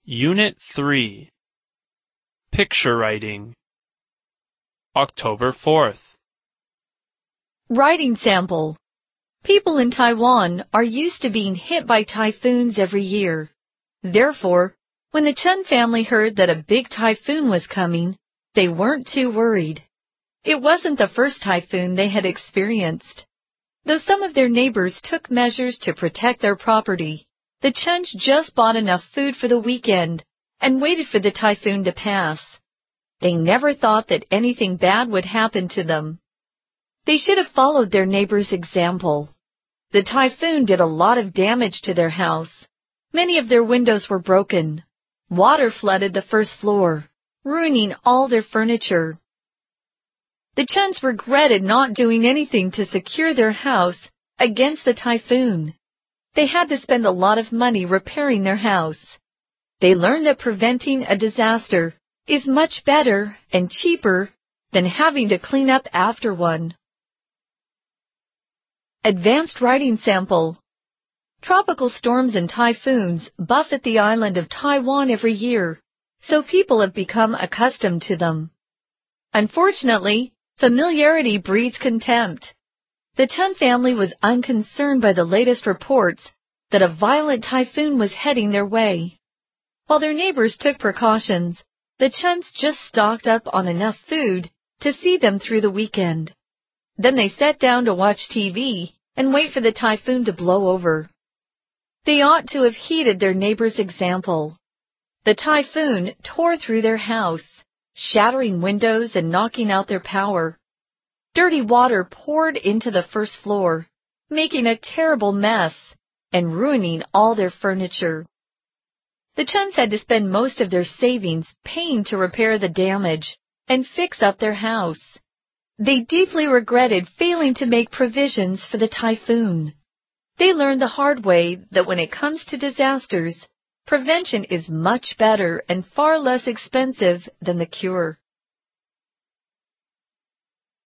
Unit 3. Picture Writing. October 4th. Writing sample. People in Taiwan are used to being hit by typhoons every year. Therefore, when the Chen family heard that a big typhoon was coming, they weren't too worried. It wasn't the first typhoon they had experienced. Though some of their neighbors took measures to protect their property, the Chens just bought enough food for the weekend and waited for the typhoon to pass. They never thought that anything bad would happen to them. They should have followed their neighbor's example. The typhoon did a lot of damage to their house. Many of their windows were broken. Water flooded the first floor, ruining all their furniture. The Chens regretted not doing anything to secure their house against the typhoon. They had to spend a lot of money repairing their house. They learned that preventing a disaster is much better and cheaper than having to clean up after one. Advanced writing sample. Tropical storms and typhoons buffet the island of Taiwan every year, so people have become accustomed to them. Unfortunately, familiarity breeds contempt. The Chen family was unconcerned by the latest reports that a violent typhoon was heading their way. While their neighbors took precautions, the Chens just stocked up on enough food to see them through the weekend. Then they sat down to watch TV and wait for the typhoon to blow over. They ought to have heeded their neighbor's example. The typhoon tore through their house, shattering windows and knocking out their power. Dirty water poured into the first floor, making a terrible mess and ruining all their furniture. The Chens had to spend most of their savings paying to repair the damage and fix up their house. They deeply regretted failing to make provisions for the typhoon. They learned the hard way that when it comes to disasters, prevention is much better and far less expensive than the cure.